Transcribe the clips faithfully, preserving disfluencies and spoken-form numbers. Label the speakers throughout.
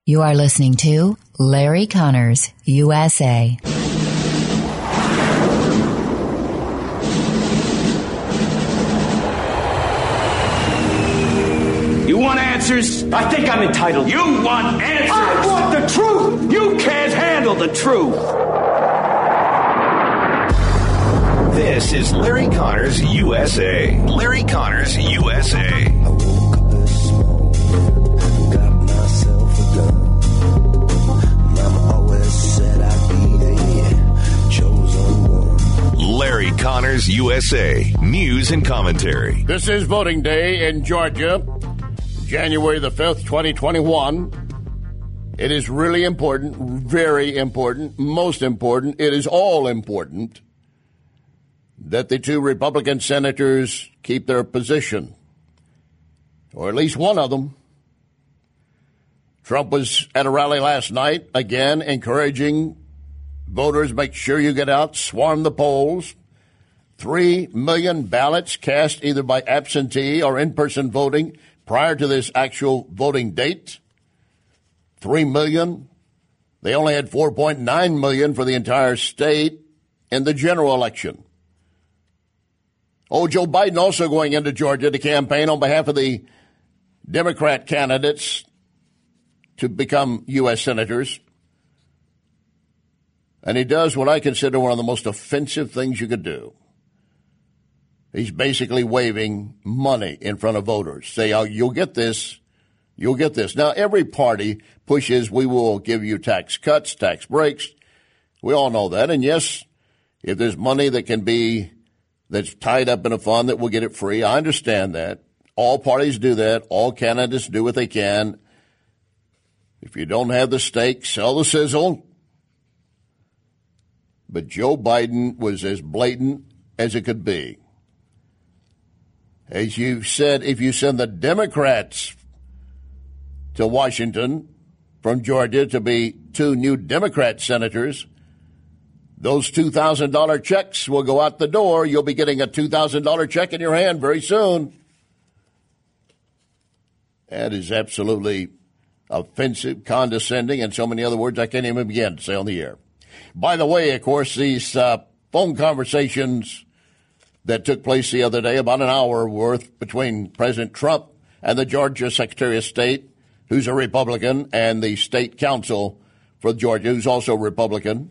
Speaker 1: You are listening to Larry Connors, U S A.
Speaker 2: You want answers?
Speaker 3: I think I'm entitled.
Speaker 2: You want answers?
Speaker 3: I want the truth!
Speaker 2: You can't handle the truth.
Speaker 4: This is Larry Connors, U S A. Larry Connors, U S A.
Speaker 5: I woke up this morning, got myself a gun. Mama always said I'd be the chosen one.
Speaker 4: Larry Connors, U S A. News and commentary.
Speaker 6: This is voting day in Georgia, January the fifth, twenty twenty-one. It is really important, very important, most important. It is all important that the two Republican senators keep their position, or at least one of them. Trump was at a rally last night, again, encouraging voters, make sure you get out, swarm the polls. Three million ballots cast either by absentee or in-person voting prior to this actual voting date. Three million. They only had four point nine million for the entire state in the general election. Oh, Joe Biden also going into Georgia to campaign on behalf of the Democrat candidates to become U S senators. And he does what I consider one of the most offensive things you could do. He's basically waving money in front of voters. Say, oh, you'll get this, you'll get this. Now, every party pushes, we will give you tax cuts, tax breaks. We all know that. And yes, if there's money that can be that's tied up in a fund that will get it free. I understand that. All parties do that. All candidates do what they can. If you don't have the steak, sell the sizzle. But Joe Biden was as blatant as it could be. As you said, if you send the Democrats to Washington from Georgia to be two new Democrat senators, those two thousand dollars checks will go out the door. You'll be getting a two thousand dollars check in your hand very soon. That is absolutely offensive, condescending, and so many other words I can't even begin to say on the air. By the way, of course, these uh, phone conversations that took place the other day, about an hour worth, between President Trump and the Georgia Secretary of State, who's a Republican, and the state council for Georgia, who's also a Republican.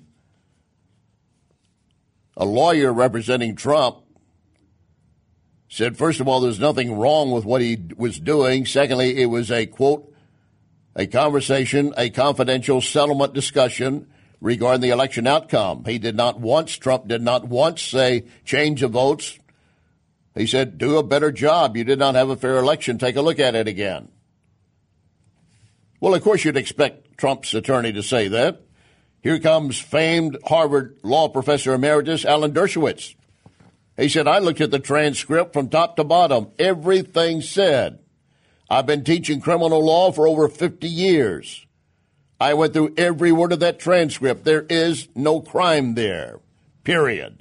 Speaker 6: A lawyer representing Trump said, first of all, there's nothing wrong with what he was doing. Secondly, it was a, quote, a conversation, a confidential settlement discussion regarding the election outcome. He did not once, Trump did not once say change the votes. He said, do a better job. You did not have a fair election. Take a look at it again. Well, of course, you'd expect Trump's attorney to say that. Here comes famed Harvard law professor emeritus Alan Dershowitz. He said, I looked at the transcript from top to bottom. Everything said. I've been teaching criminal law for over fifty years. I went through every word of that transcript. There is no crime there, period.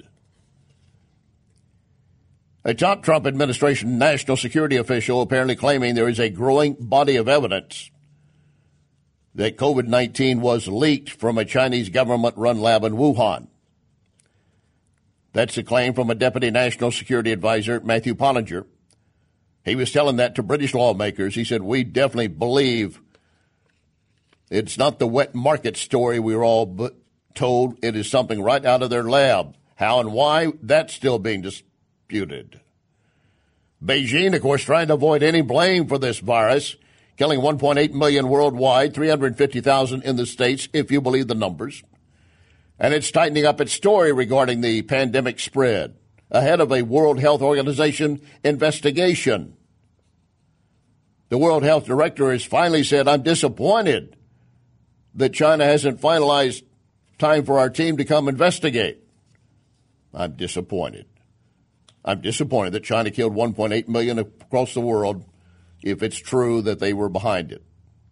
Speaker 6: A top Trump administration national security official apparently claiming there is a growing body of evidence that COVID nineteen was leaked from a Chinese government-run lab in Wuhan. That's a claim from a deputy national security advisor, Matthew Pottinger. He was telling that to British lawmakers. He said, we definitely believe it's not the wet market story we were all told. It is something right out of their lab. How and why, that's still being disputed. Beijing, of course, trying to avoid any blame for this virus, killing one point eight million worldwide, three hundred fifty thousand in the States, if you believe the numbers. And it's tightening up its story regarding the pandemic spread ahead of a World Health Organization investigation. The World Health Director has finally said, I'm disappointed that China hasn't finalized time for our team to come investigate. I'm disappointed. I'm disappointed that China killed one point eight million across the world if it's true that they were behind it.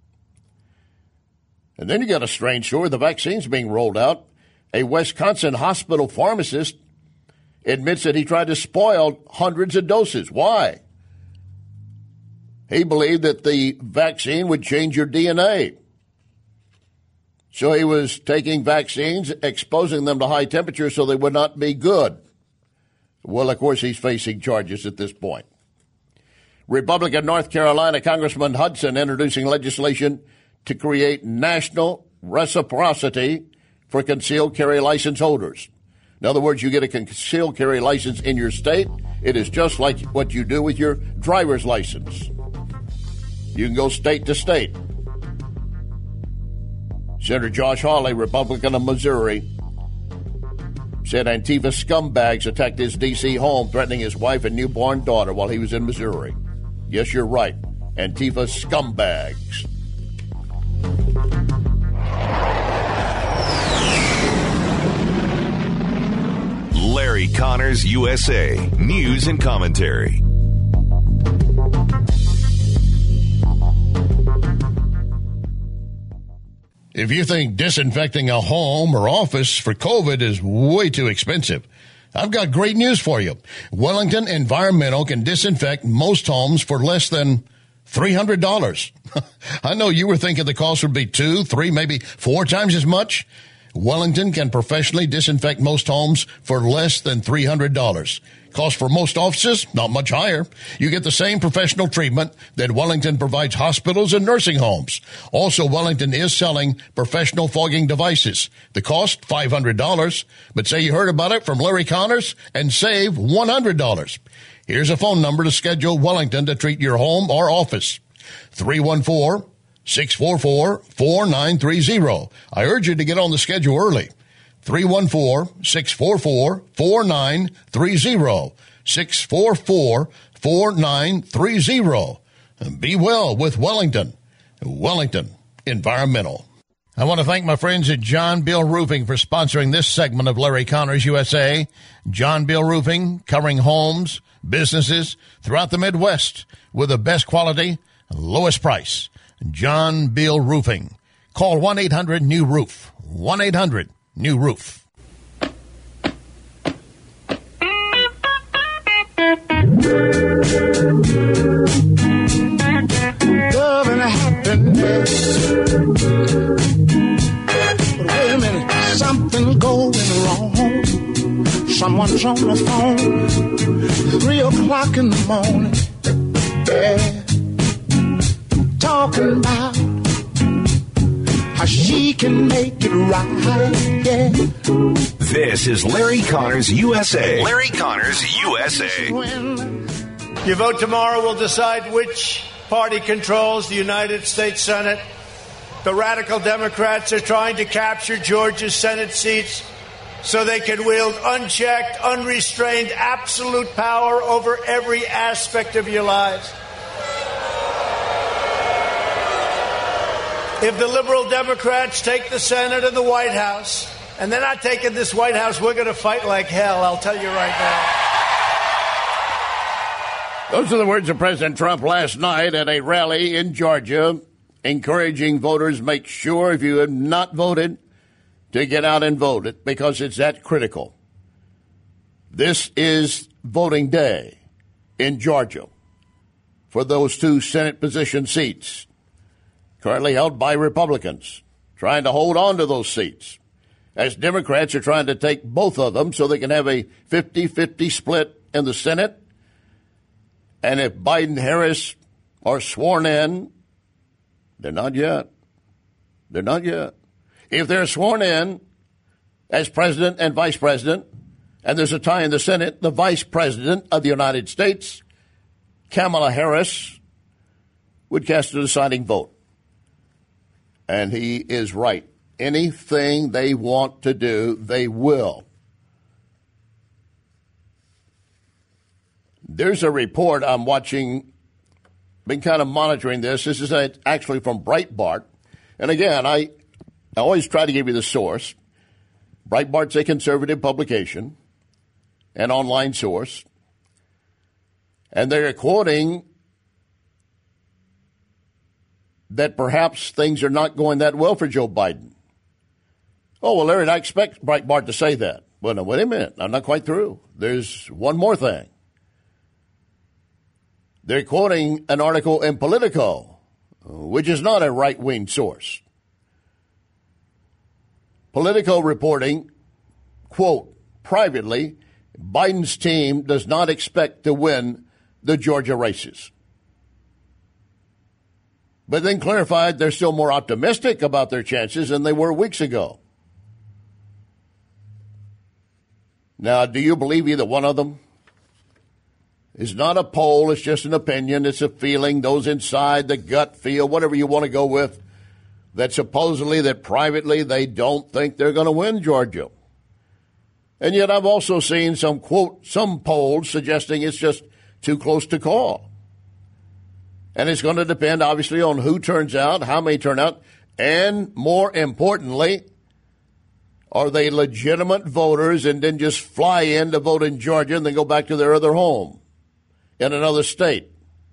Speaker 6: And then you got a strange story. The vaccine's being rolled out. A Wisconsin hospital pharmacist admits that he tried to spoil hundreds of doses. Why? He believed that the vaccine would change your D N A. So he was taking vaccines, exposing them to high temperatures so they would not be good. Well, of course, he's facing charges at this point. Republican North Carolina Congressman Hudson introducing legislation to create national reciprocity for concealed carry license holders. In other words, you get a concealed carry license in your state. It is just like what you do with your driver's license. You can go state to state. Senator Josh Hawley, Republican of Missouri, said Antifa scumbags attacked his D C home, threatening his wife and newborn daughter while he was in Missouri. Yes, you're right. Antifa scumbags.
Speaker 4: Larry Connors, U S A. News and commentary.
Speaker 6: If you think disinfecting a home or office for COVID is way too expensive, I've got great news for you. Wellington Environmental can disinfect most homes for less than three hundred dollars. I know you were thinking the cost would be two, three, maybe four times as much. Wellington can professionally disinfect most homes for less than three hundred dollars. Cost for most offices, not much higher. You get the same professional treatment that Wellington provides hospitals and nursing homes. Also, Wellington is selling professional fogging devices. The cost, five hundred dollars. But say you heard about it from Larry Connors and save one hundred dollars. Here's a phone number to schedule Wellington to treat your home or office. three one four, six four four, four nine three zero. I urge you to get on the schedule early. three one four, six four four, four nine three zero. six four four, four nine three zero. Be well with Wellington. Wellington Environmental. I want to thank my friends at John Bill Roofing for sponsoring this segment of Larry Connors U S A. John Bill Roofing, covering homes, businesses throughout the Midwest with the best quality, lowest price. John Bill Roofing. Call one eight hundred new roof. one eight hundred new roof.
Speaker 7: Love and happiness. But wait a minute, something going wrong. Someone's on the phone, three o'clock in the morning. Yeah. Talking about how she can make it right, yeah.
Speaker 4: This is Larry Connors U S A. Larry Connors U S A.
Speaker 8: Your vote tomorrow will decide which party controls the United States Senate. The radical Democrats are trying to capture Georgia's Senate seats so they can wield unchecked, unrestrained, absolute power over every aspect of your lives. If the liberal Democrats take the Senate and the White House, and they're not taking this White House, we're going to fight like hell, I'll tell you right now.
Speaker 6: Those are the words of President Trump last night at a rally in Georgia, encouraging voters, make sure if you have not voted, to get out and vote it because it's that critical. This is voting day in Georgia for those two Senate position seats currently held by Republicans, trying to hold on to those seats, as Democrats are trying to take both of them so they can have a fifty-fifty split in the Senate. And if Biden and Harris are sworn in, they're not yet. They're not yet. If they're sworn in as president and vice president, and there's a tie in the Senate, the vice president of the United States, Kamala Harris, would cast a deciding vote. And he is right. Anything they want to do, they will. There's a report I'm watching, been kind of monitoring this. This is actually from Breitbart. And again, I, I always try to give you the source. Breitbart's a conservative publication, an online source. And they're quoting that perhaps things are not going that well for Joe Biden. Oh, well, Larry, I expect Breitbart to say that. Well, no, wait a minute. I'm not quite through. There's one more thing. They're quoting an article in Politico, which is not a right-wing source. Politico reporting, quote, privately, Biden's team does not expect to win the Georgia races. But then clarified they're still more optimistic about their chances than they were weeks ago. Now, do you believe either one of them? It's not a poll, it's just an opinion, it's a feeling, those inside the gut feel, whatever you want to go with, that supposedly, that privately, they don't think they're going to win Georgia. And yet I've also seen some, quote, some polls suggesting it's just too close to call. And it's going to depend, obviously, on who turns out, how many turn out, and more importantly, are they legitimate voters and then just fly in to vote in Georgia and then go back to their other home in another state?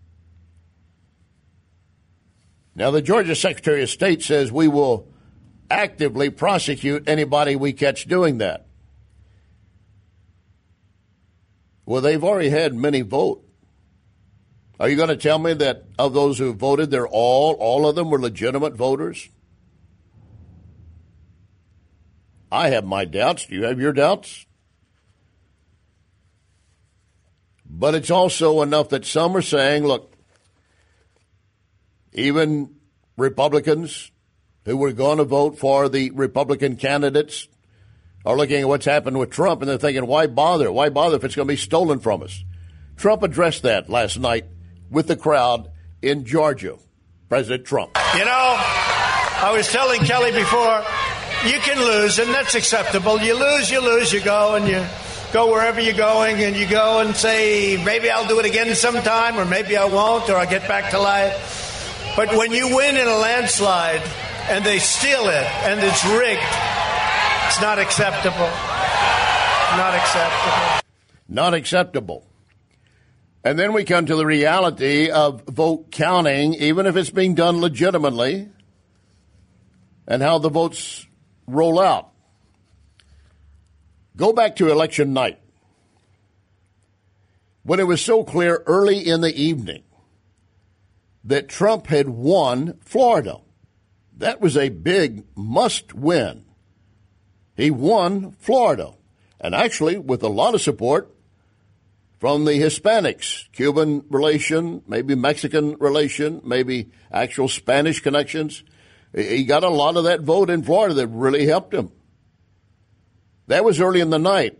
Speaker 6: Now, the Georgia Secretary of State says we will actively prosecute anybody we catch doing that. Well, they've already had many vote. Are you going to tell me that of those who voted, they're all, all of them were legitimate voters? I have my doubts. Do you have your doubts? But it's also enough that some are saying, look, even Republicans who were going to vote for the Republican candidates are looking at what's happened with Trump, and they're thinking, why bother? Why bother if it's going to be stolen from us? Trump addressed that last night with the crowd in Georgia, President Trump.
Speaker 8: You know, I was telling Kelly before, you can lose, and that's acceptable. You lose, you lose, you go, and you go wherever you're going, and you go and say, maybe I'll do it again sometime, or maybe I won't, or I'll get back to life. But when you win in a landslide, and they steal it, and it's rigged, it's not acceptable. Not acceptable.
Speaker 6: Not acceptable. And then we come to the reality of vote counting, even if it's being done legitimately, and how the votes roll out. Go back to election night, when it was so clear early in the evening that Trump had won Florida. That was a big must-win. He won Florida, and actually with a lot of support from the Hispanics, Cuban relation, maybe Mexican relation, maybe actual Spanish connections. He got a lot of that vote in Florida that really helped him. That was early in the night.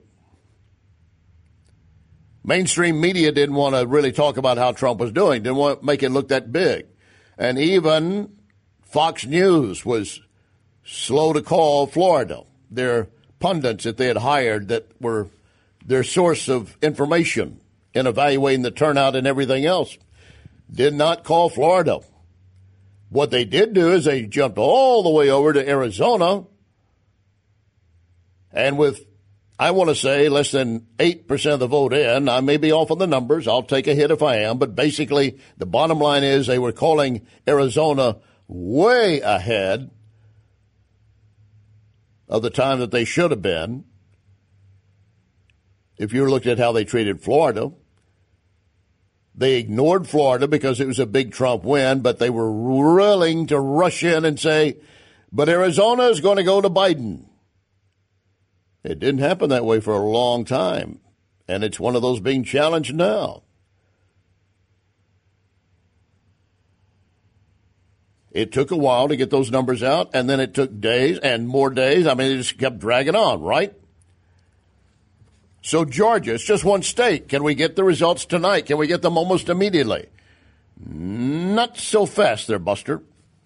Speaker 6: Mainstream media didn't want to really talk about how Trump was doing, didn't want to make it look that big. And even Fox News was slow to call Florida. Their pundits that they had hired that were their source of information in evaluating the turnout and everything else did not call Florida. What they did do is they jumped all the way over to Arizona, and with, I want to say, less than eight percent of the vote in, I may be off on the numbers, I'll take a hit if I am, but basically the bottom line is they were calling Arizona way ahead of the time that they should have been. If you looked at how they treated Florida, they ignored Florida because it was a big Trump win, but they were willing to rush in and say, but Arizona is going to go to Biden. It didn't happen that way for a long time, and it's one of those being challenged now. It took a while to get those numbers out, and then it took days and more days. I mean, it just kept dragging on, right? So Georgia, it's just one state. Can we get the results tonight? Can we get them almost immediately? Not so fast there, Buster.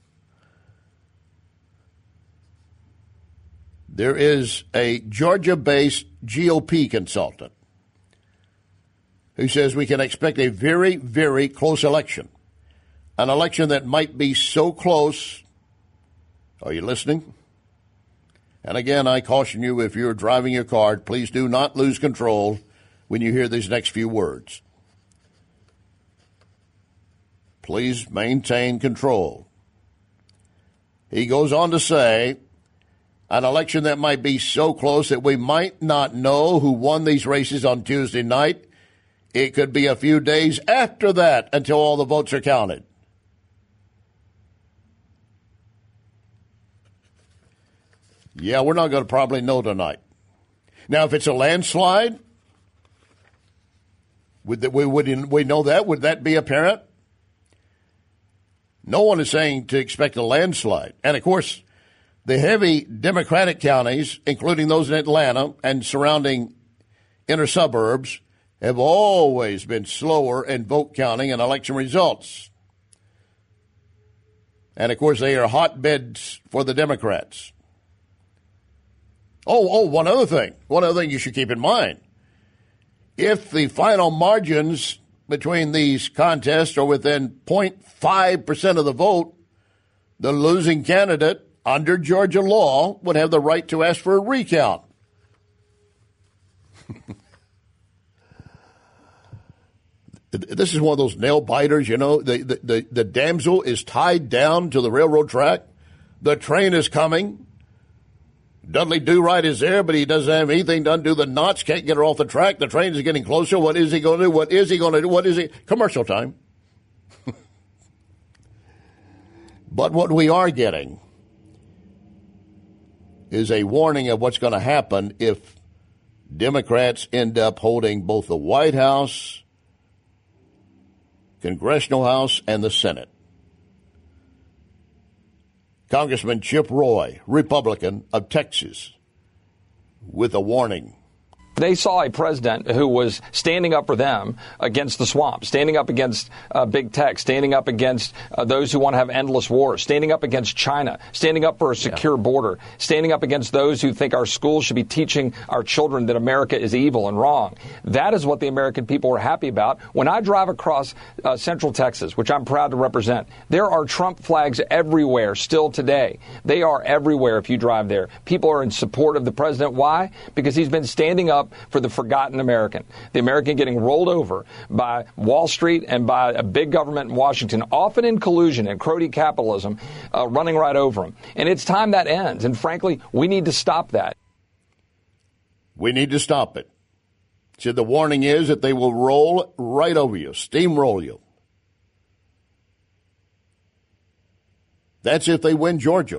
Speaker 6: There is a Georgia-based G O P consultant who says we can expect a very, very close election. An election that might be so close. Are you listening? And again, I caution you, if you're driving your car, please do not lose control when you hear these next few words. Please maintain control. He goes on to say, an election that might be so close that we might not know who won these races on Tuesday night. It could be a few days after that until all the votes are counted. Yeah, we're not going to probably know tonight. Now, if it's a landslide, would that we would we know that? Would that be apparent? No one is saying to expect a landslide. And, of course, the heavy Democratic counties, including those in Atlanta and surrounding inner suburbs, have always been slower in vote counting and election results. And, of course, they are hotbeds for the Democrats. Oh, oh, one other thing. One other thing you should keep in mind. If the final margins between these contests are within zero point five percent of the vote, the losing candidate under Georgia law would have the right to ask for a recount. This is one of those nail biters, you know. The, the, the, the damsel is tied down to the railroad track. The train is coming. Dudley Do-Right is there, but he doesn't have anything to undo the knots, can't get her off the track. The train is getting closer. What is he going to do? What is he going to do? What is he? Commercial time. But what we are getting is a warning of what's going to happen if Democrats end up holding both the White House, Congressional House, and the Senate. Congressman Chip Roy, Republican of Texas, with a warning.
Speaker 9: They saw a president who was standing up for them against the swamp, standing up against uh, big tech, standing up against uh, those who want to have endless wars, standing up against China, standing up for a secure yeah. border, standing up against those who think our schools should be teaching our children that America is evil and wrong. That is what the American people are happy about. When I drive across uh, Central Texas, which I'm proud to represent, there are Trump flags everywhere still today. They are everywhere if you drive there. People are in support of the president. Why? Because he's been standing up for the forgotten American, the American getting rolled over by Wall Street and by a big government in Washington, often in collusion and crony capitalism, uh, running right over them. And it's time that ends. And frankly, we need to stop that.
Speaker 6: We need to stop it. So the warning is that they will roll right over you, steamroll you. That's if they win Georgia.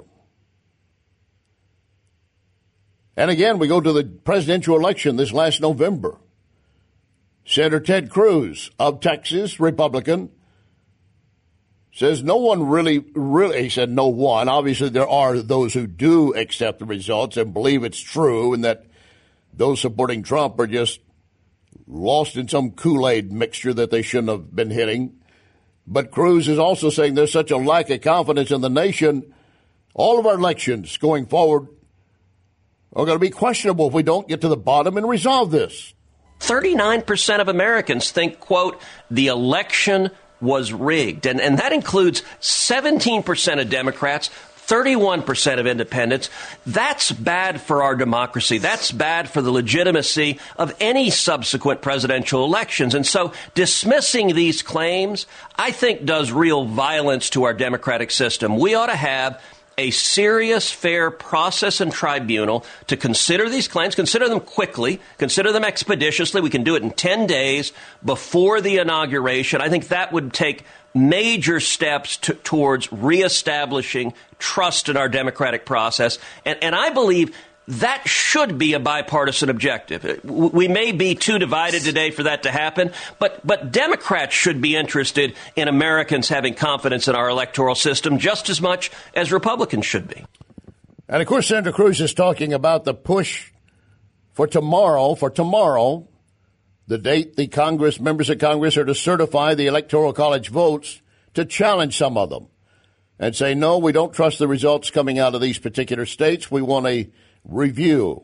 Speaker 6: And again, we go to the presidential election this last November. Senator Ted Cruz of Texas, Republican, says no one really, really, he said no one. Obviously, there are those who do accept the results and believe it's true and that those supporting Trump are just lost in some Kool-Aid mixture that they shouldn't have been hitting. But Cruz is also saying there's such a lack of confidence in the nation. All of our elections going forward are going to be questionable if we don't get to the bottom and resolve this.
Speaker 10: thirty-nine percent of Americans think, quote, the election was rigged. And, and that includes seventeen percent of Democrats, thirty-one percent of independents. That's bad for our democracy. That's bad for the legitimacy of any subsequent presidential elections. And so dismissing these claims, I think, does real violence to our democratic system. We ought to have a serious, fair process and tribunal to consider these claims, consider them quickly, consider them expeditiously. We can do it in ten days before the inauguration. I think that would take major steps to, towards reestablishing trust in our democratic process. And, and I believe that should be a bipartisan objective. We may be too divided today for that to happen, but but Democrats should be interested in Americans having confidence in our electoral system just as much as Republicans should be.
Speaker 6: And, of course, Senator Cruz is talking about the push for tomorrow, for tomorrow, the date the Congress, members of Congress are to certify the Electoral College votes, to challenge some of them and say, no, we don't trust the results coming out of these particular states. We want a review.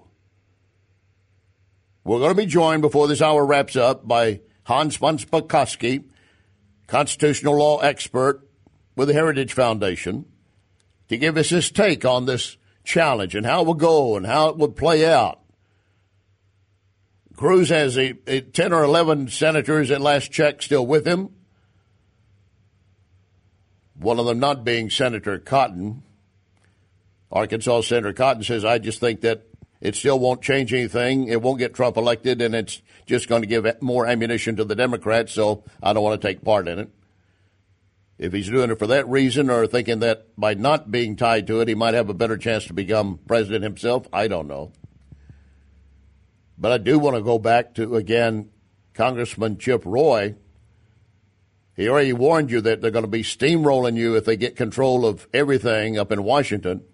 Speaker 6: We're going to be joined before this hour wraps up by Hans von Spakovsky, constitutional law expert with the Heritage Foundation, to give us his take on this challenge and how it will go and how it would play out. Cruz has a, a ten or eleven senators at last check still with him, one of them not being Senator Cotton. Arkansas Senator Cotton says, I just think that it still won't change anything. It won't get Trump elected, and it's just going to give more ammunition to the Democrats, so I don't want to take part in it. If he's doing it for that reason or thinking that by not being tied to it, he might have a better chance to become president himself, I don't know. But I do want to go back to, again, Congressman Chip Roy. He already warned you that they're going to be steamrolling you if they get control of everything up in Washington.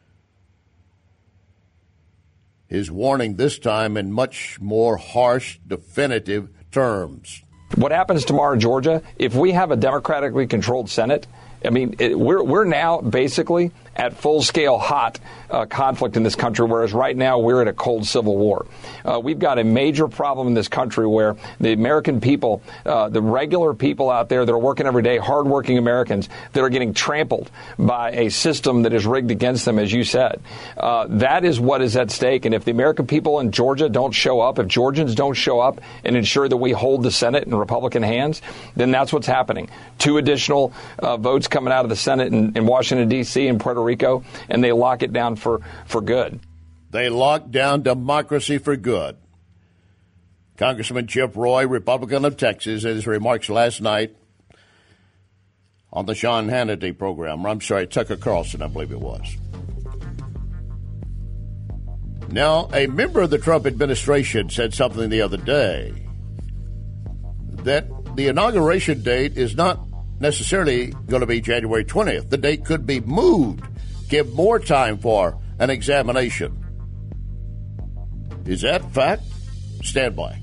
Speaker 6: His warning this time in much more harsh, definitive terms.
Speaker 9: What happens tomorrow in Georgia, if we have a democratically controlled Senate, I mean, it, we're we're now basically at full-scale hot uh, conflict in this country, whereas right now we're at a cold civil war. Uh, we've got a major problem in this country where the American people, uh, the regular people out there that are working every day, hardworking Americans, that are getting trampled by a system that is rigged against them, as you said. Uh, that is what is at stake. And if the American people in Georgia don't show up, if Georgians don't show up and ensure that we hold the Senate in Republican hands, then that's what's happening. Two additional uh, votes coming out of the Senate in, in Washington, D C and Puerto Rico, and they lock it down for, for good.
Speaker 6: They lock down democracy for good. Congressman Chip Roy, Republican of Texas, in his remarks last night on the Sean Hannity program. I'm sorry, Tucker Carlson, I believe it was. Now, a member of the Trump administration said something the other day that the inauguration date is not necessarily going to be January twentieth. The date could be moved, give more time for an examination. Is that fact? Stand by.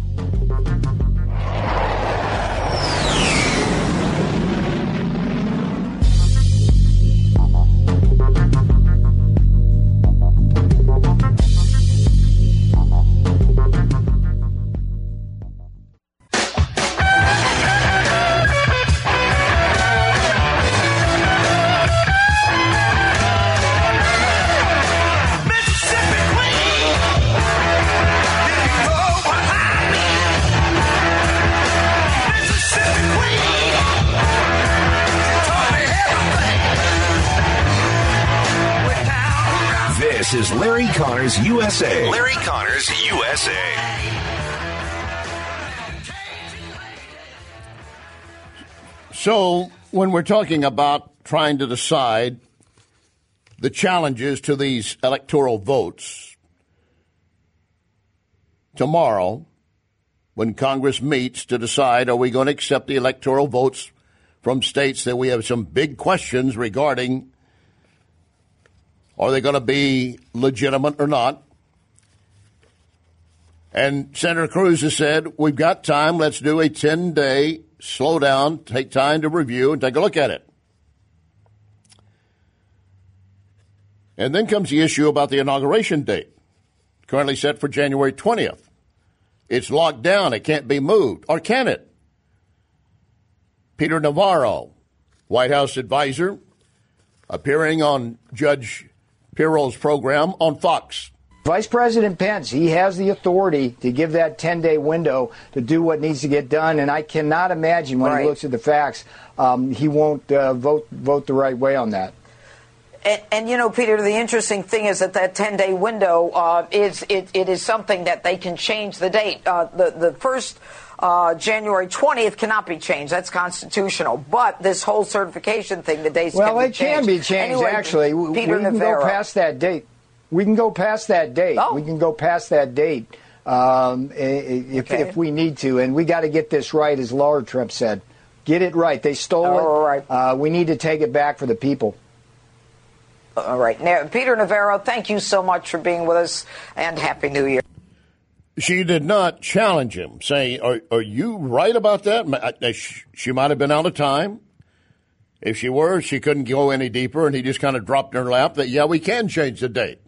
Speaker 4: This is Larry Connors, U S A. Larry Connors, U S A.
Speaker 6: So, when we're talking about trying to decide the challenges to these electoral votes, tomorrow, when Congress meets to decide are we going to accept the electoral votes from states that we have some big questions regarding, are they going to be legitimate or not? And Senator Cruz has said, we've got time. Let's do a ten-day slow down, take time to review and take a look at it. And then comes the issue about the inauguration date, currently set for January twentieth. It's locked down. It can't be moved. Or can it? Peter Navarro, White House advisor, appearing on Judge Pirro's program on Fox.
Speaker 11: Vice President Pence, he has the authority to give that ten-day window to do what needs to get done, and I cannot imagine when right. he looks at the facts, um, he won't uh, vote vote the right way on that.
Speaker 12: And, and, you know, Peter, the interesting thing is that that ten-day window uh, is it, it is something that they can change the date. Uh, the, the first uh, January twentieth cannot be changed. That's constitutional. But this whole certification thing, the dates
Speaker 11: well,
Speaker 12: can be changed.
Speaker 11: Well, it can be changed,
Speaker 12: anyway,
Speaker 11: actually.
Speaker 12: Peter
Speaker 11: we can
Speaker 12: Navarro.
Speaker 11: go past that date. We can go past that date.
Speaker 12: Oh.
Speaker 11: We can go past that date um, if,
Speaker 12: okay.
Speaker 11: if we need to. And we got to get this right, as Laura Trump said. Get it right. They stole
Speaker 12: All
Speaker 11: it.
Speaker 12: Right.
Speaker 11: Uh, we need to take it back for the people.
Speaker 12: All right. Now, Peter Navarro, thank you so much for being with us, and Happy New Year.
Speaker 6: She did not challenge him, saying, are, are you right about that? She might have been out of time. If she were, she couldn't go any deeper, and he just kind of dropped in her lap that, yeah, we can change the date.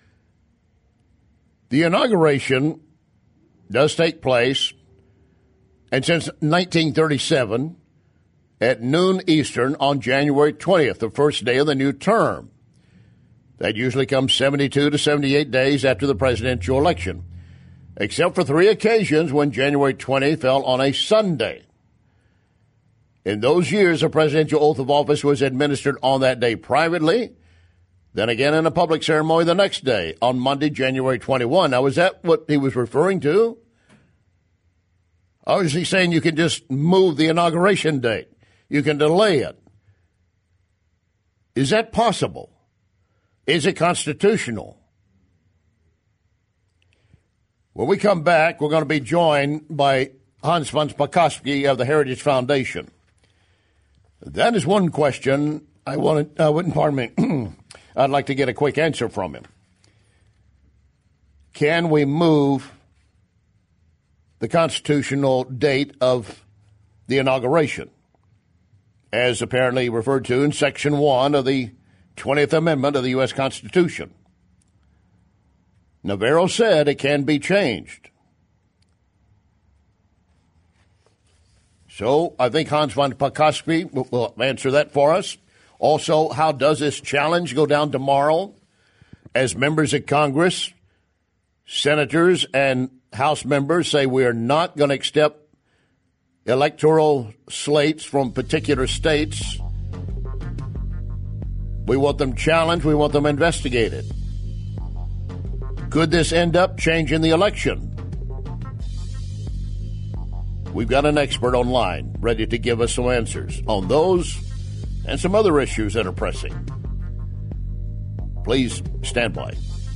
Speaker 6: The inauguration does take place, and since nineteen thirty-seven, at noon Eastern on January twentieth, the first day of the new term. That usually comes seventy-two to seventy-eight days after the presidential election, except for three occasions when January twentieth fell on a Sunday. In those years, a presidential oath of office was administered on that day privately, then again in a public ceremony the next day, on Monday, January twenty-first. Now, is that what he was referring to? Or is he saying you can just move the inauguration date? You can delay it. Is that possible? Is it constitutional? When we come back, we're going to be joined by Hans von Spakovsky of the Heritage Foundation. That is one question I wanted, uh, wouldn't, pardon me, I'd like to get a quick answer from him. Can we move the constitutional date of the inauguration, as apparently referred to in Section one of the twentieth Amendment of the U S Constitution? Navarro said it can be changed. So I think Hans von Spakovsky will answer that for us. Also, how does this challenge go down tomorrow as members of Congress, senators, and House members say we are not going to accept electoral slates from particular states? We want them challenged. We want them investigated. Could this end up changing the election? We've got an expert online ready to give us some answers on those and some other issues that are pressing. Please stand by.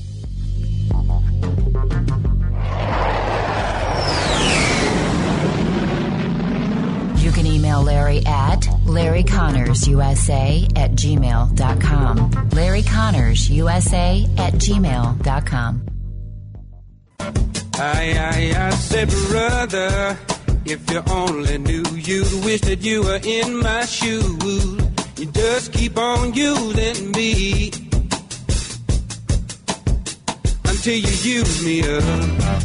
Speaker 1: You can email Larry at Larry Connors U S A at gmail dot com. Larry Connors U S A at gmail dot com.
Speaker 13: I, I, I said, brother, if you only knew, you'd wish that you were in my shoes. You just keep on using me until you use me up.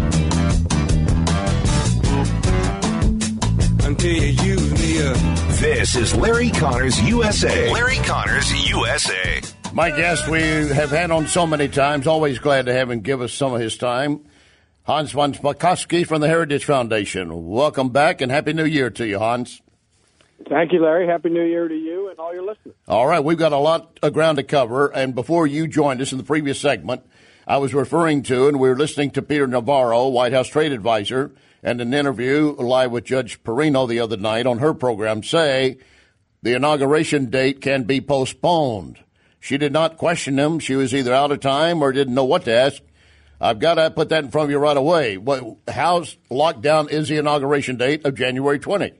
Speaker 13: Until you use me up.
Speaker 4: This is Larry Connors U S A. Larry Connors U S A.
Speaker 6: My guest we have had on so many times, always glad to have him give us some of his time. Hans von Spakovsky from the Heritage Foundation. Welcome back and Happy New Year to you, Hans.
Speaker 14: Thank you, Larry. Happy New Year to you and all your listeners.
Speaker 6: All right, we've got a lot of ground to cover. And before you joined us in the previous segment, I was referring to, and we were listening to Peter Navarro, White House trade advisor, and an interview live with Judge Perino the other night on her program, say the inauguration date can be postponed. She did not question him. She was either out of time or didn't know what to ask. I've got to put that in front of you right away. How locked down is the inauguration date of January twentieth?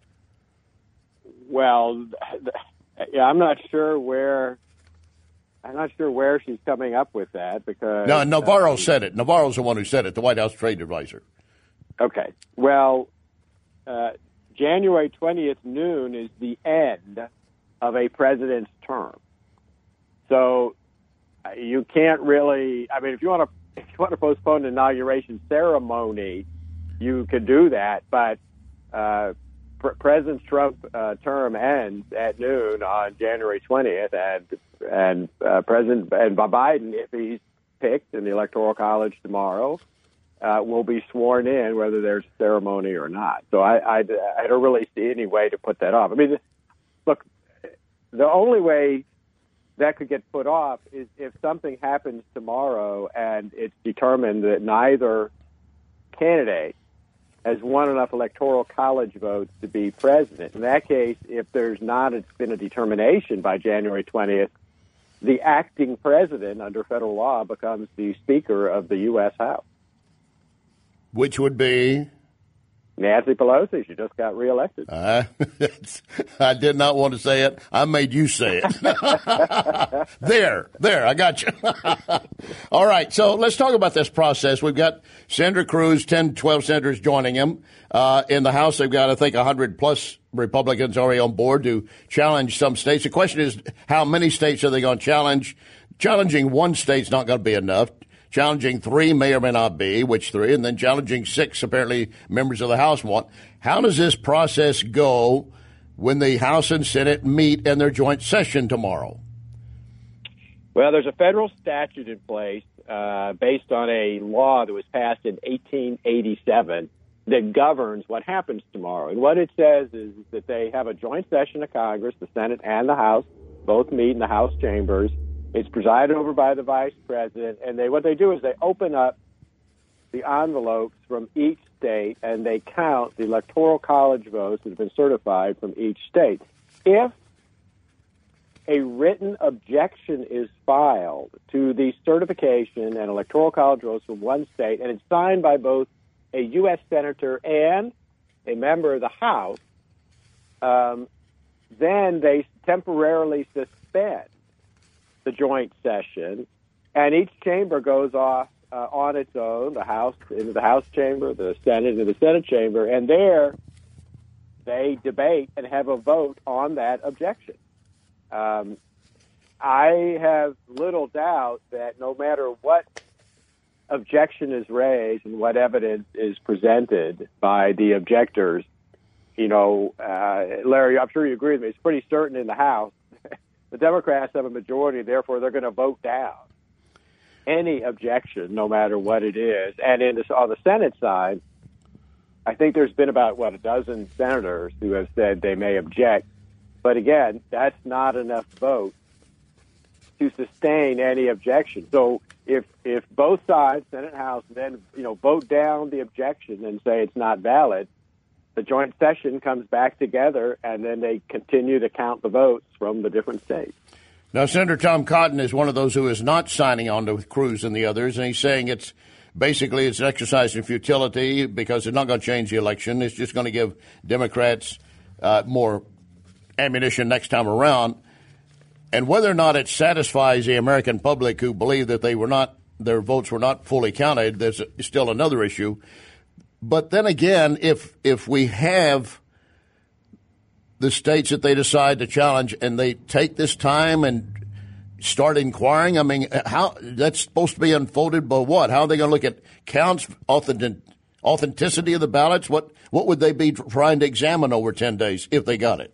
Speaker 14: Well, yeah, I'm not sure where. I'm not sure where she's coming up with that because.
Speaker 6: No, Navarro
Speaker 14: uh,
Speaker 6: said it. Navarro's the one who said it. The White House trade advisor.
Speaker 14: Okay. Well, uh, January twentieth noon is the end of a president's term, so uh, you can't really. I mean, if you want to. If you want to postpone the inauguration ceremony, you could do that. But uh, Pr- President Trump's uh, term ends at noon on January twentieth, and and uh, President and Biden, if he's picked in the Electoral College tomorrow, uh, will be sworn in, whether there's a ceremony or not. So I, I, I don't really see any way to put that off. I mean, look, the only way that could get put off is if something happens tomorrow and it's determined that neither candidate has won enough electoral college votes to be president. In that case, if there's not been a determination by January twentieth, the acting president under federal law becomes the Speaker of the U S House.
Speaker 6: Which would be?
Speaker 14: Nancy Pelosi. She just got reelected.
Speaker 6: Uh, I did not want to say it. I made you say it. there, there, I got you. All right, so let's talk about this process. We've got Senator Cruz, ten, twelve senators joining him. Uh, in the House, they've got, I think, one hundred plus Republicans already on board to challenge some states. The question is, how many states are they going to challenge? Challenging one state's not going to be enough. Challenging three may or may not be, which three, and then challenging six, apparently members of the House want. How does this process go when the House and Senate meet in their joint session tomorrow?
Speaker 14: Well, there's a federal statute in place uh, based on a law that was passed in eighteen eighty-seven that governs what happens tomorrow. And what it says is that they have a joint session of Congress, the Senate and the House, both meet in the House chambers. It's presided over by the vice president, and they what they do is they open up the envelopes from each state, and they count the Electoral College votes that have been certified from each state. If a written objection is filed to the certification and Electoral College votes from one state, and it's signed by both a U S senator and a member of the House, um, then they temporarily suspend the joint session, and each chamber goes off uh, on its own, the House into the House chamber, the Senate into the Senate chamber, and there they debate and have a vote on that objection. Um, I have little doubt that no matter what objection is raised and what evidence is presented by the objectors, you know, uh, Larry, I'm sure you agree with me, it's pretty certain in the House the Democrats have a majority, therefore they're going to vote down any objection, no matter what it is. And in this, on the Senate side, I think there's been about, what, a dozen senators who have said they may object. But again, that's not enough vote to sustain any objection. So if if both sides, Senate and House, then you know vote down the objection and say it's not valid, the joint session comes back together, and then they continue to count the votes from the different states.
Speaker 6: Now, Senator Tom Cotton is one of those who is not signing on to Cruz and the others, and he's saying it's basically it's an exercise in futility because it's not going to change the election. It's just going to give Democrats uh, more ammunition next time around. And whether or not it satisfies the American public who believe that they were not, their votes were not fully counted, there's still another issue. But then again, if if we have the states that they decide to challenge and they take this time and start inquiring, I mean, how that's supposed to be unfolded by what? How are they going to look at counts, authentic, authenticity of the ballots? What what would they be trying to examine over ten days if they got it?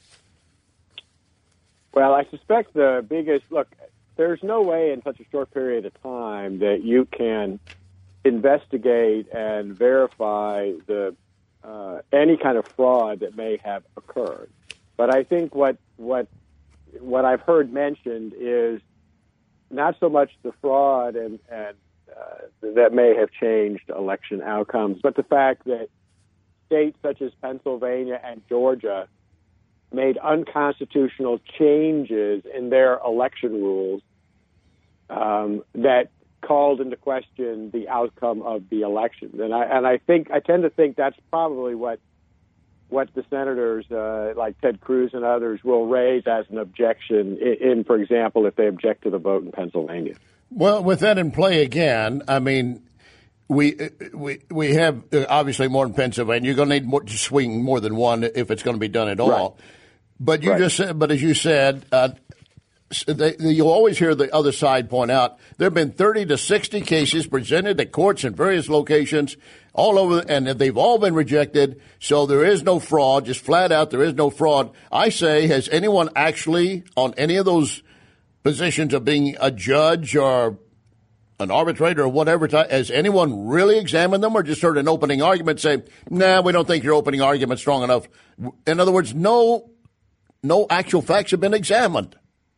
Speaker 14: Well, I suspect the biggest look. There's no way in such a short period of time that you can investigate and verify the uh, any kind of fraud that may have occurred. But I think what what what I've heard mentioned is not so much the fraud and, and uh, that may have changed election outcomes, but the fact that states such as Pennsylvania and Georgia made unconstitutional changes in their election rules um, that called into question the outcome of the election. And I and I think I tend to think that's probably what what the senators uh, like Ted Cruz and others will raise as an objection in, in, for example, if they object to the vote in Pennsylvania.
Speaker 6: Well, with that in play again, I mean, we we we have obviously more in Pennsylvania. You're going to need more to swing more than one if it's going to be done at all.
Speaker 14: Right.
Speaker 6: But you
Speaker 14: right.
Speaker 6: just said, but as you said, uh, they, you'll always hear the other side point out there have been thirty to sixty cases presented at courts in various locations all over, and they've all been rejected. So there is no fraud, just flat out, there is no fraud. I say, has anyone actually on any of those positions of being a judge or an arbitrator or whatever, has anyone really examined them or just heard an opening argument say, nah, we don't think your opening argument's strong enough? In other words, no, no actual facts have been examined.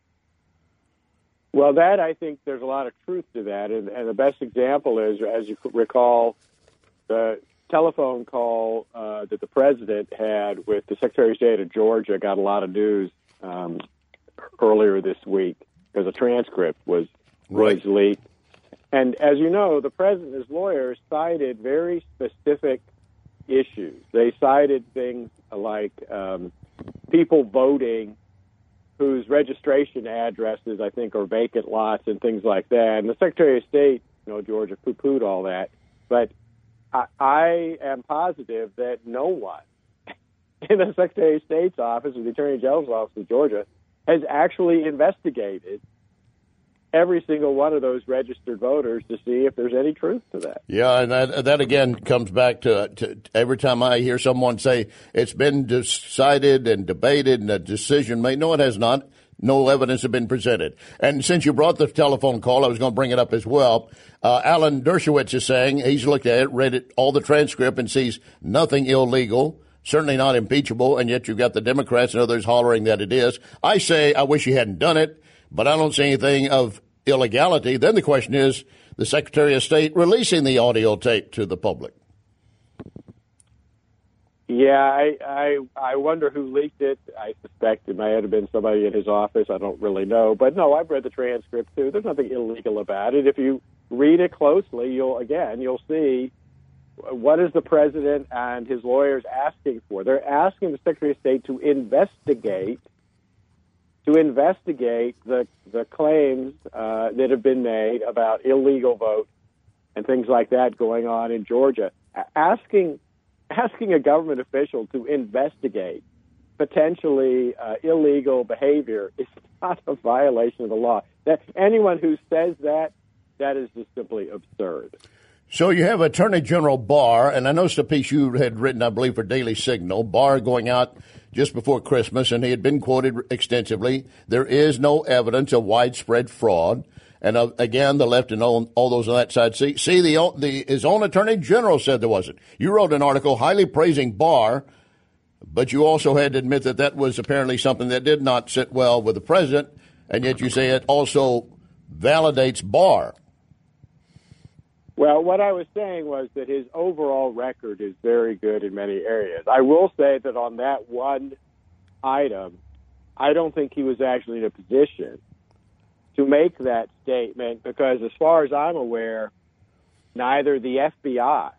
Speaker 14: Well, that, I think there's a lot of truth to that. And, and the best example is, as you recall, the telephone call uh, that the president had with the Secretary of State of Georgia got a lot of news um, earlier this week because a transcript was,
Speaker 6: right.
Speaker 14: was leaked. And as you know, the president and his lawyers cited very specific issues. They cited things like um, people voting whose registration addresses, I think, are vacant lots and things like that. And the Secretary of State, you know, Georgia, poo-pooed all that. But I, I am positive that no one in the Secretary of State's office or the Attorney General's office of Georgia has actually investigated every single one of those registered voters to see if there's any truth to that.
Speaker 6: Yeah, and that, that again comes back to, to every time I hear someone say it's been decided and debated and a decision made. No, it has not. No evidence has been presented. And since you brought the telephone call, I was going to bring it up as well. Uh, Alan Dershowitz is saying he's looked at it, read it, all the transcript, and sees nothing illegal, certainly not impeachable, and yet you've got the Democrats and others hollering that it is. I say I wish he hadn't done it, but I don't see anything of illegality. Then the question is, the Secretary of State releasing the audio tape to the public.
Speaker 14: Yeah, I, I I wonder who leaked it. I suspect it may have been somebody in his office. I don't really know. But no, I've read the transcript too. There's nothing illegal about it. If you read it closely, you'll again you'll see what is the president and his lawyers asking for. They're asking the Secretary of State to investigate to investigate the the claims uh, that have been made about illegal votes and things like that going on in Georgia. Asking asking a government official to investigate potentially uh, illegal behavior is not a violation of the law. That anyone who says that, that is just simply absurd.
Speaker 6: So you have Attorney General Barr, and I noticed a piece you had written, I believe, for Daily Signal, Barr going out just before Christmas, and he had been quoted extensively. There is no evidence of widespread fraud. And uh, again, the left and all, all those on that side, see, see the, the his own Attorney General said there wasn't. You wrote an article highly praising Barr, but you also had to admit that that was apparently something that did not sit well with the president, and yet you say it also validates Barr.
Speaker 14: Well, what I was saying was that his overall record is very good in many areas. I will say that on that one item, I don't think he was actually in a position to make that statement because, as far as I'm aware, neither the F B I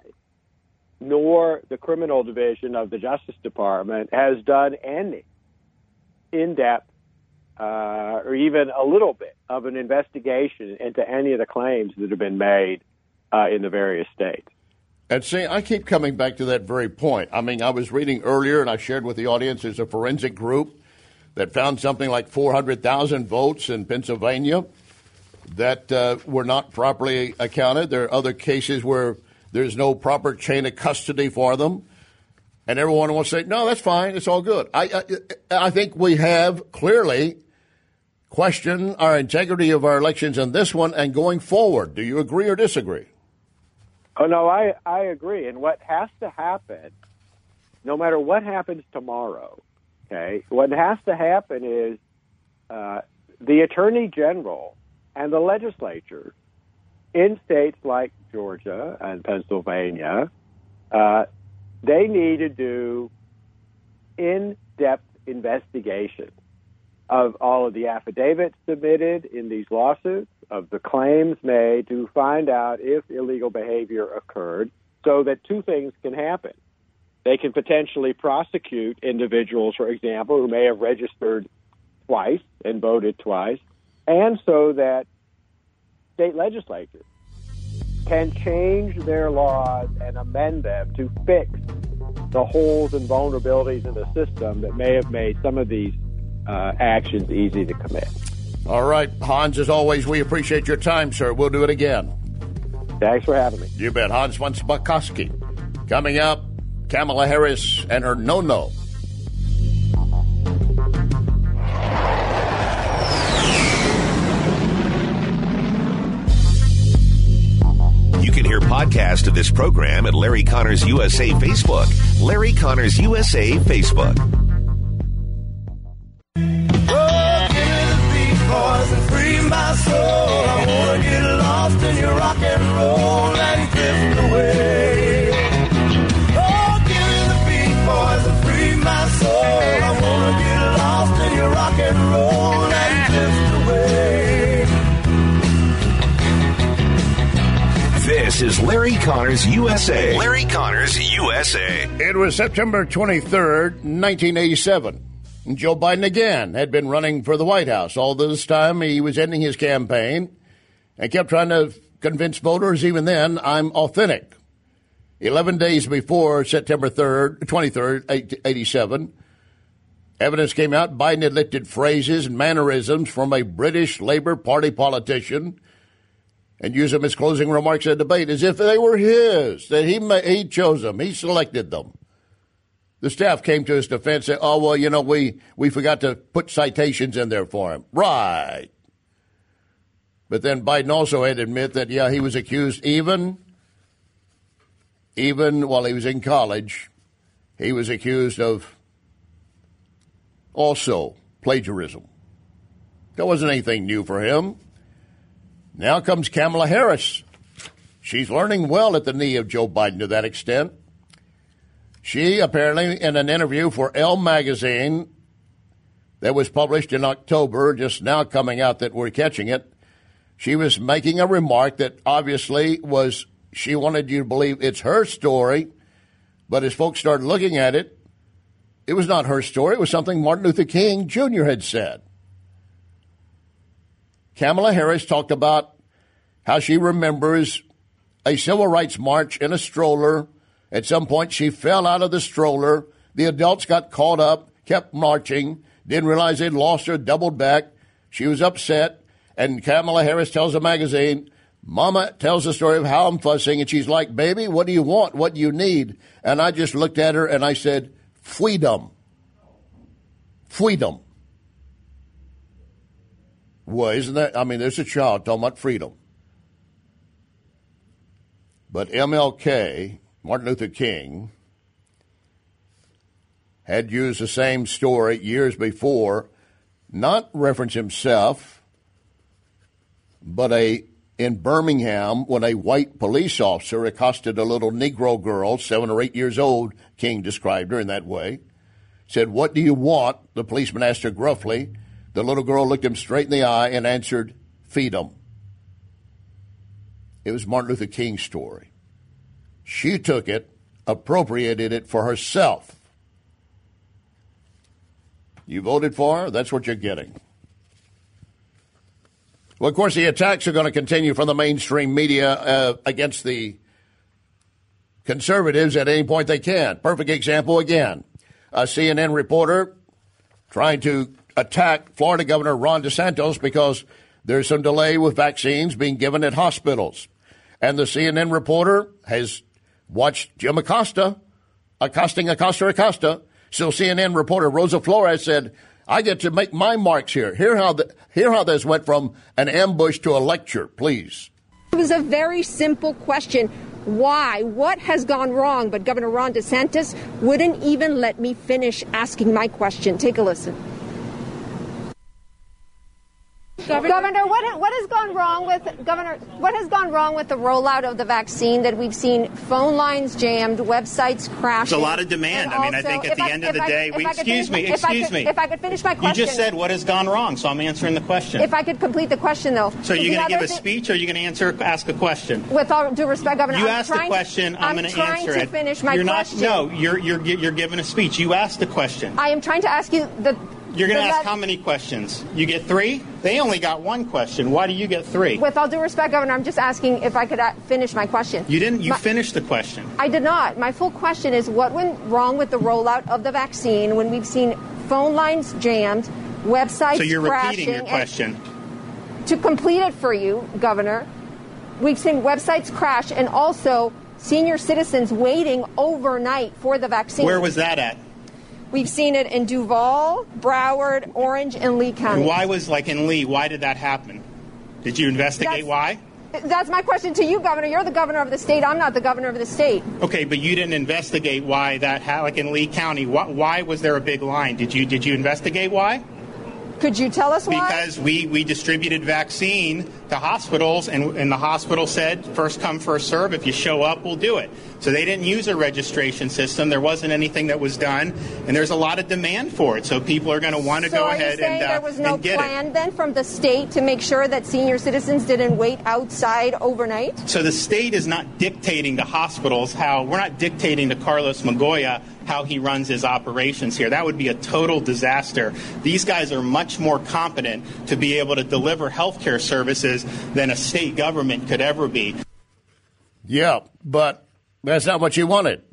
Speaker 14: nor the criminal division of the Justice Department has done any in-depth uh, or even a little bit of an investigation into any of the claims that have been made uh, in the various states.
Speaker 6: And see, I keep coming back to that very point. I mean, I was reading earlier, and I shared with the audience, there's a forensic group that found something like four hundred thousand votes in Pennsylvania that uh, were not properly accounted. There are other cases where there's no proper chain of custody for them. And everyone wants to say, no, that's fine. It's all good. I, I, I think we have clearly questioned our integrity of our elections in this one and going forward. Do you agree or disagree?
Speaker 14: Oh, no, I, I agree. And what has to happen, no matter what happens tomorrow, okay, what has to happen is uh, the Attorney General and the legislature in states like Georgia and Pennsylvania, uh, they need to do in-depth investigation of all of the affidavits submitted in these lawsuits, of the claims made, to find out if illegal behavior occurred, so that two things can happen. They can potentially prosecute individuals, for example, who may have registered twice and voted twice, and so that state legislatures can change their laws and amend them to fix the holes and vulnerabilities in the system that may have made some of these uh, actions easy to commit.
Speaker 6: All right, Hans, as always, we appreciate your time, sir. We'll do it again.
Speaker 14: Thanks for having me.
Speaker 6: You bet. Hans von Spakovsky. Coming up, Kamala Harris and her no-no.
Speaker 4: You can hear podcast of this program at Larry Connors U S A Facebook. Larry Connors U S A Facebook.
Speaker 5: Oh, give me the beat, boys, and free my soul. I wanna get lost in your rock and roll and drift away. Oh, give me the beat, boys, and free my soul. I wanna get lost in your rock and roll and drift away.
Speaker 4: This is Larry Connors U S A. Larry Connors U S A.
Speaker 6: It was September twenty-third, nineteen eighty-seven. And Joe Biden again had been running for the White House. All this time he was ending his campaign and kept trying to convince voters, even then, I'm authentic. Eleven days before September third, twenty-third, eighty-seven, evidence came out Biden had lifted phrases and mannerisms from a British Labour Party politician and used them as closing remarks at debate as if they were his, that he he chose them, he selected them. The staff came to his defense and said, oh, well, you know, we, we forgot to put citations in there for him. Right. But then Biden also had to admit that, yeah, he was accused even, even while he was in college, he was accused of also plagiarism. That wasn't anything new for him. Now comes Kamala Harris She's learning well at the knee of Joe Biden to that extent. She apparently, in an interview for Elle magazine that was published in October, just now coming out that we're catching it, she was making a remark that obviously was, she wanted you to believe it's her story, but as folks started looking at it, it was not her story. It was something Martin Luther King Junior had said. Kamala Harris talked about how she remembers a civil rights march in a stroller. At some point, she fell out of the stroller. The adults got caught up, kept marching, didn't realize they'd lost her, doubled back. She was upset. And Kamala Harris tells the magazine, Mama tells the story of how I'm fussing. And she's like, baby, what do you want? What do you need? And I just looked at her and I said, freedom. Freedom. Well, isn't that, I mean, there's a child talking about freedom. But M L K, Martin Luther King, had used the same story years before, not reference himself, but a in Birmingham when a white police officer accosted a little Negro girl, seven or eight years old, King described her in that way, said, what do you want? The policeman asked her gruffly. The little girl looked him straight in the eye and answered, feed 'em. It was Martin Luther King's story. She took it, appropriated it for herself. You voted for her, that's what you're getting. Well, of course, the attacks are going to continue from the mainstream media uh, against the conservatives at any point they can. Perfect example again. A C N N reporter trying to attack Florida Governor Ron DeSantis because there's some delay with vaccines being given at hospitals. And the C N N reporter has watched Jim Acosta accosting Acosta Acosta. So C N N reporter Rosa Flores said, I get to make my marks here. Hear how, the, hear how this went from an ambush to a lecture, please.
Speaker 15: It was a very simple question. Why? What has gone wrong? But Governor Ron DeSantis wouldn't even let me finish asking my question. Take a listen.
Speaker 16: Governor, Governor what, what has gone wrong with Governor? What has gone wrong with the rollout of the vaccine? That we've seen phone lines jammed, websites crashing.
Speaker 17: There's a lot of demand. I mean, I think at the I, end of the I, day, we, excuse me, excuse
Speaker 16: could,
Speaker 17: me.
Speaker 16: If I could finish my question,
Speaker 17: you just said what has gone wrong, so I'm answering the question.
Speaker 16: If I could complete the question, though.
Speaker 17: So you're going to give a speech, or are you going to answer, ask a question?
Speaker 16: With all due respect, Governor,
Speaker 17: you
Speaker 16: I'm
Speaker 17: asked the question.
Speaker 16: To,
Speaker 17: I'm, I'm going to answer
Speaker 16: to
Speaker 17: it.
Speaker 16: Finish my
Speaker 17: you're
Speaker 16: question.
Speaker 17: Not, no, you're you're you're giving a speech. You asked the question.
Speaker 16: I am trying to ask you the.
Speaker 17: You're going to ask how many questions? You get three? They only got one question. Why do you get three?
Speaker 16: With all due respect, Governor, I'm just asking if I could finish my question.
Speaker 17: You didn't. You
Speaker 16: my,
Speaker 17: finished the question.
Speaker 16: I did not. My full question is what went wrong with the rollout of the vaccine when we've seen phone lines jammed, websites crashing? So
Speaker 17: you're repeating your question.
Speaker 16: To complete it for you, Governor, we've seen websites crash and also senior citizens waiting overnight for the vaccine.
Speaker 17: Where was that at?
Speaker 16: We've seen it in Duval, Broward, Orange, and Lee counties.
Speaker 17: And why was, like in Lee, why did that happen? Did you investigate
Speaker 16: that's,
Speaker 17: why?
Speaker 16: That's my question to you, Governor. You're the governor of the state. I'm not the governor of the state.
Speaker 17: Okay, but you didn't investigate why that, like in Lee County, why, why was there a big line? Did you did you investigate why?
Speaker 16: Could you tell us why?
Speaker 17: Because we, we distributed vaccine to hospitals, and, and the hospital said, first come, first serve. If you show up, we'll do it. So they didn't use a registration system. There wasn't anything that was done, and there's a lot of demand for it. So people are going to want to
Speaker 16: so
Speaker 17: go
Speaker 16: are
Speaker 17: ahead
Speaker 16: you saying
Speaker 17: and, uh,
Speaker 16: there was no
Speaker 17: and get
Speaker 16: plan
Speaker 17: it.
Speaker 16: then from the state to make sure that senior citizens didn't wait outside overnight?
Speaker 17: So the state is not dictating to hospitals how, we're not dictating to Carlos Magoya how he runs his operations here. That would be a total disaster. These guys are much more competent to be able to deliver health care services than a state government could ever be.
Speaker 6: Yeah, but that's not what she wanted.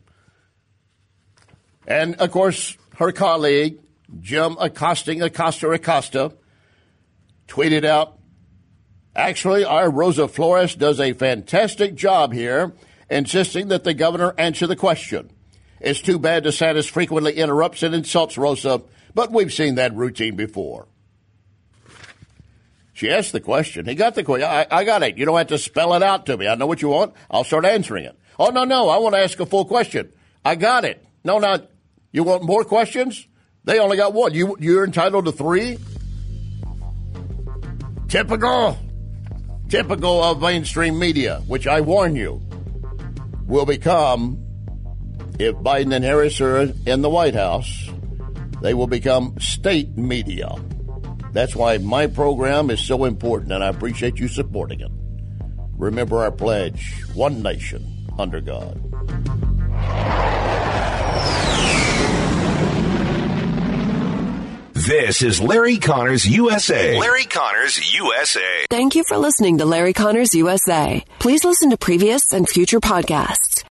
Speaker 6: And, of course, her colleague, Jim Accosting Acosta Acosta, tweeted out, actually, our Rosa Flores does a fantastic job here, insisting that the governor answer the question. It's too bad DeSantis frequently interrupts and insults Rosa, but we've seen that routine before. She asked the question. He got the question. I, I got it. You don't have to spell it out to me. I know what you want. I'll start answering it. Oh, no, no. I want to ask a full question. I got it. No, no. You want more questions? They only got one. You, you're entitled to three? Typical. typical of mainstream media, which I warn you, will become, if Biden and Harris are in the White House, they will become state media. That's why my program is so important, and I appreciate you supporting it. Remember our pledge, one nation under God.
Speaker 4: This is Larry Connors U S A. Larry Connors U S A.
Speaker 18: Thank you for listening to Larry Connors U S A. Please listen to previous and future podcasts